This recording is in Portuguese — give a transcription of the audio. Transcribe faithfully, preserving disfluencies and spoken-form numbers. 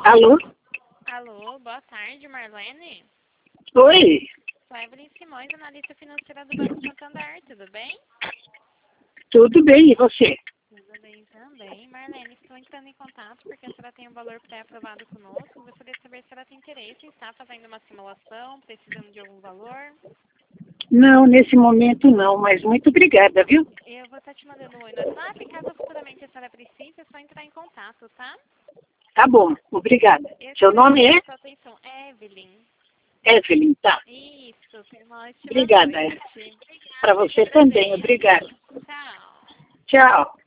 Alô? Alô, boa tarde, Marlene. Oi, Sou Evelyn Simões, analista financeira do Banco Santander, tudo bem? tudo bem, e você? Tudo bem também. Marlene, estou entrando em contato porque a senhora tem um valor pré-aprovado conosco. Gostaria de saber se ela tem interesse em estar fazendo uma simulação, precisando de algum valor. Não, nesse momento não, mas muito obrigada, viu? Eu vou estar te mandando um oi no WhatsApp, caso futuramente a senhora precise, é só entrar em contato, tá? Tá bom, obrigada. Eu Seu nome é? agradeço a sua atenção. Evelyn. Evelyn, tá. Isso, tenha uma ótima Obrigada, noite. Evelyn. Obrigada, Para eu que você também, agradeço. obrigada. Tchau. Tchau.